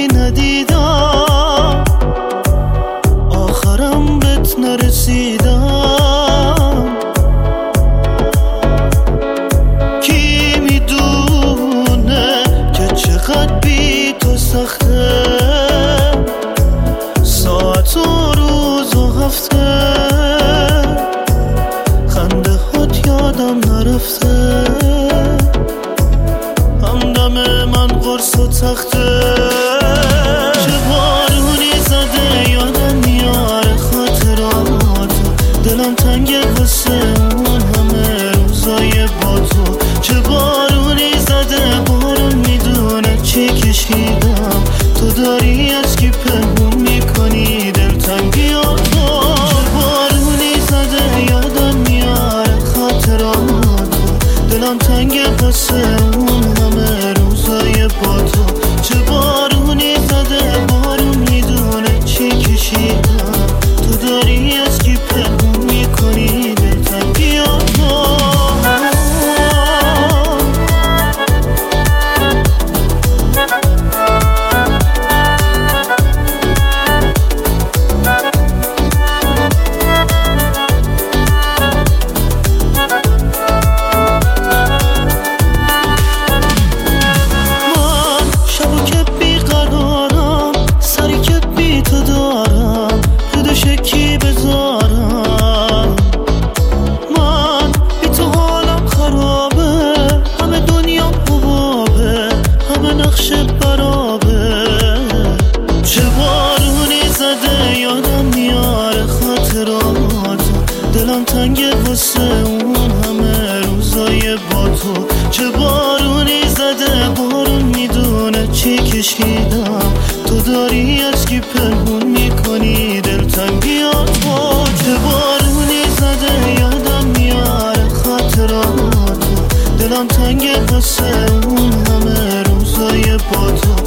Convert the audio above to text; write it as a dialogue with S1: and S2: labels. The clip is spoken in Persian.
S1: خوبی ندیدم، آخرم بهت نرسیدم. کی میدونه که چقدر بی تو سخته، ساعت و روز و هفته خنده هات یادم نرفته، همدم من قرص و تخته. چه بارونی زده یادم میاره خاطراتو، دلم تنگه واسه اون همه روزای با تو. چه بارونی زده بارون میدونه چی کشیدم، تو داری از کی پنهون میکنی دلتنگی تو. چه بارونی زده یادم میاره خاطراتو، دلم تنگه واسه اون همه روزای با تو. چه بارونی زده بارون میدونه چی کشیدم، تو داری از کی پنهون میکنی دلتنگی تو. دلم تنگه واسه اون همه روزای با تو. چه بارونی زده بارون میدونه چی کشیدم، تو داری از کی پنهون میکنی دلتنگی تو. چه بارونی زده یادم میاره خاطراتو، دلم تنگه واسه اون همه روزای با تو.